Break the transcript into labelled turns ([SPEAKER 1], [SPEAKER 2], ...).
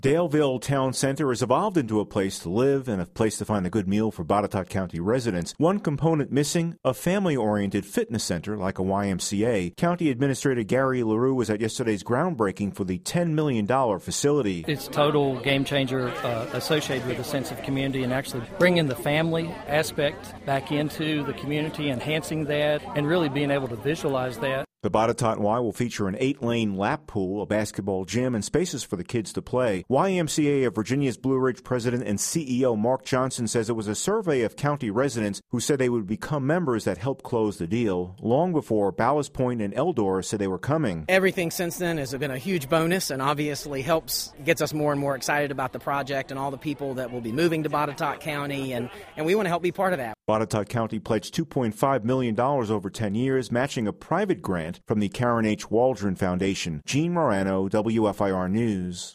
[SPEAKER 1] Daleville Town Center has evolved into a place to live and a place to find a good meal for Botetourt County residents. One component missing, a family-oriented fitness center like a YMCA. County Administrator Gary LaRue was at yesterday's groundbreaking for the $10 million facility.
[SPEAKER 2] It's a total game changer associated with a sense of community and actually bringing the family aspect back into the community, enhancing that, and really being able to visualize that.
[SPEAKER 1] The Botetourt Y will feature an 8-lane lap pool, a basketball gym, and spaces for the kids to play. YMCA of Virginia's Blue Ridge president and CEO Mark Johnson says it was a survey of county residents who said they would become members that helped close the deal, long before Ballast Point and Eldora said they were coming.
[SPEAKER 3] Everything since then has been a huge bonus and obviously gets us more and more excited about the project and all the people that will be moving to Botetourt County, and we want to help be part of that.
[SPEAKER 1] Botetourt County pledged $2.5 million over 10 years, matching a private grant from the Karen H. Waldron Foundation. Gene Morano, WFIR News.